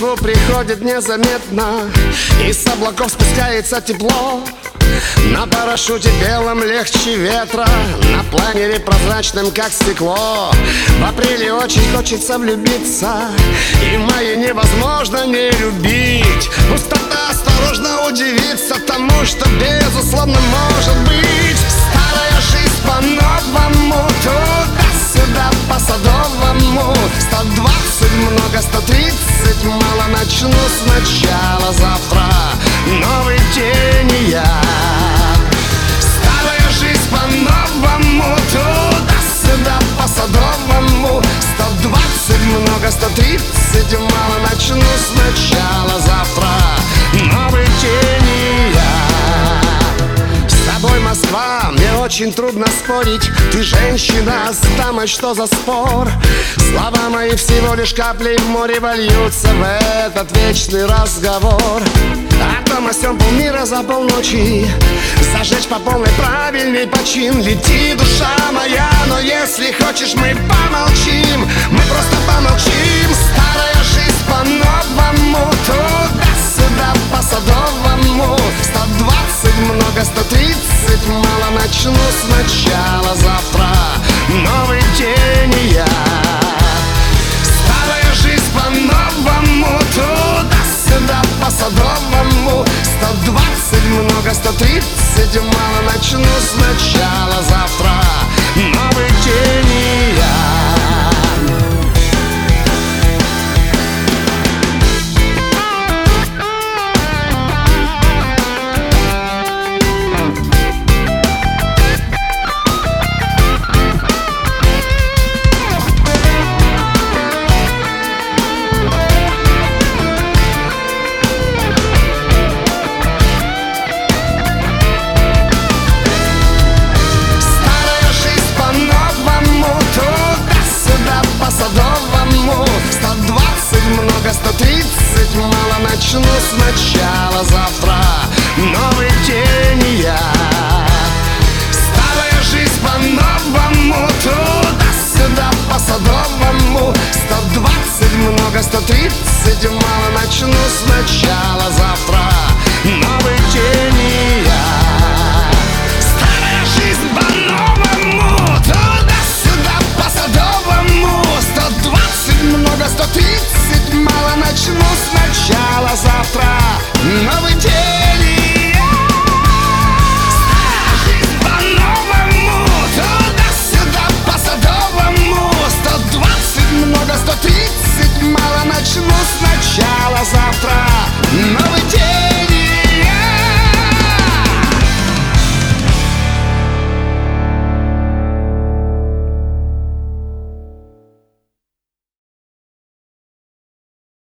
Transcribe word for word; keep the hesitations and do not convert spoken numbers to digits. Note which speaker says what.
Speaker 1: Москву приходит незаметно, и с облаков спускается тепло. На парашюте белом легче ветра, на планере прозрачном, как стекло. В апреле очень хочется влюбиться, и в мае невозможно не любить. Пустота осторожно удивится тому, что безусловно может быть. Старая жизнь по-новому, туда-сюда по-садовому. Сто двадцать много, сто тридцать мало. Начну сначала завтра новый день, и я. Старая жизнь по-новому, туда-сюда по-садовому. Сто двадцать много, сто тридцать мало. Начну сначала завтра новый день, и я. С тобой, Москва, мне очень трудно спорить. Ты женщина, с дамой что за спор? Слова мои всего лишь капли в море вольются в этот вечный разговор. О том о сём полмира за полночи, зажечь по полной правильный почин. Лети, душа моя, но если хочешь, мы помолчим. Мы просто помолчим. Старая жизнь по-новому, туда-сюда по-садовому. Сто двадцать много, сто тридцать мало. Начну сначала завтра новый день, и я. Старая жизнь по-новому, туда-сюда по-садовому. Сто двадцать много, сто тридцать мало. Начну сначала завтра новый день, и я. Сто тридцать мало. Начну сначала завтра новый день, и я. Старая жизнь по-новому, туда-сюда по-садовому. Сто двадцать много, сто тридцать мало. Начну сначала завтра новый день, и я. Старая жизнь по-новому, туда-сюда по-садовому. Сто двадцать много, сто тридцать мало. Начну сначала завтра новый день, и я. Старая жизнь по-новому, туда-сюда по-садовому. Сто двадцать много, сто тридцать мало. Начну сначала завтра новый день.